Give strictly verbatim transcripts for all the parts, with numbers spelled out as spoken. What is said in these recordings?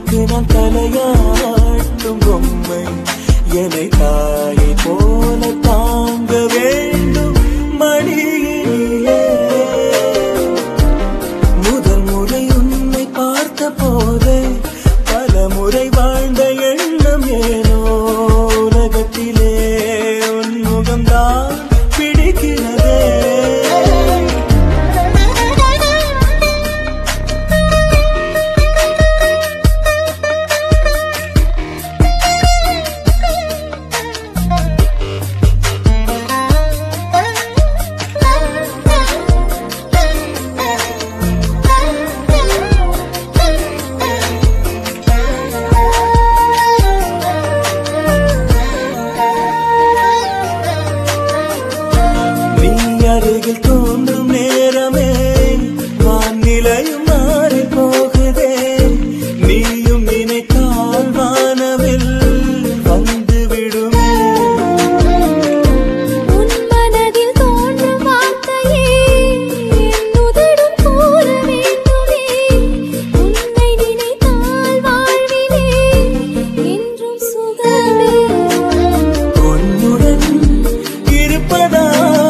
உனக்கு நான் தலையாட்டும் பொம்மை என்னை தாயை போல தாங்க வேண்டும் மடியிலே. முதல் முறை உன்னை பார்த்த போதே பல முறை வாழ்ந்த எண்ணம் ஏனோ உலகத்திலே உன் முகம்தான் பிடிக்கிறதே. அருகில் தோன்றும் நேரமே வானிலையும் மாறி போகுதே. நீயும் நினைத்தால் வானவில் வந்து விடுமே. உன் மனதில் தோன்றும் வார்த்தையே என் உதடும் கூற வேண்டுமே. உன்னை நினைத்தால் வாழ்விலே என்றும் சுகமே. உன்னுடன் இருப்பதா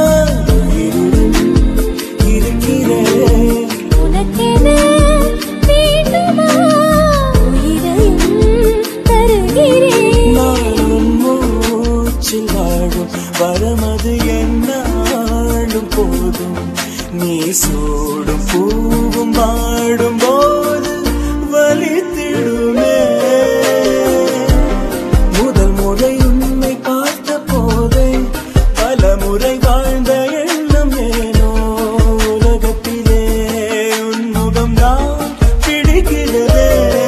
வரமது என்னாலும் போதும். நீ சூடும் பூவும் வாடும் போது வலித்திடுமே. முதல் முறை உன்னை பார்த்த போதே பல முறை வாழ்ந்த எண்ணம் ஏனோ உலகத்திலே உன் முகம்தான் பிடிக்கிறதே.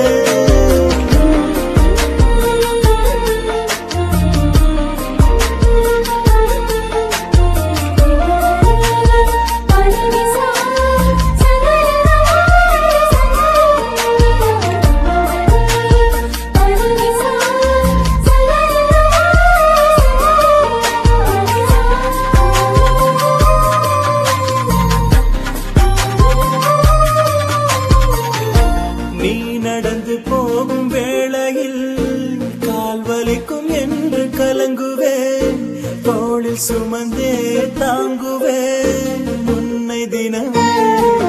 நீ நடந்து போகும் வேளையில் கால் வலிக்கும் என்று கலங்குவேன். தோளில் சுமந்தே தாங்குவேன் உன்னை தினமே.